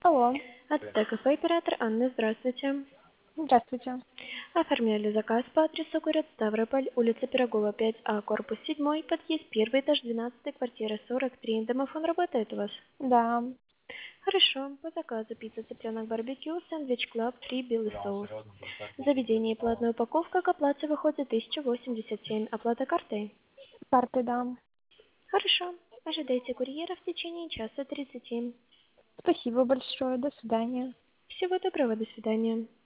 Алло, От ТКФ оператор Анна, здравствуйте. здравствуйте. Оформляли заказ по адресу город Ставрополь, улица Пирогова, 5А, корпус 7, подъезд 1, этаж 12, квартира 43. Домофон работает у вас? Да, Хорошо. По заказу пицца, цыпленок, барбекю, сэндвич клаб, 3, белый соус. Заведение и платная упаковка к оплате выходит 1087. Оплата картой? карты дам. Хорошо. Ожидайте курьера в течение часа 30. Спасибо большое, до свидания. Всего доброго, до свидания.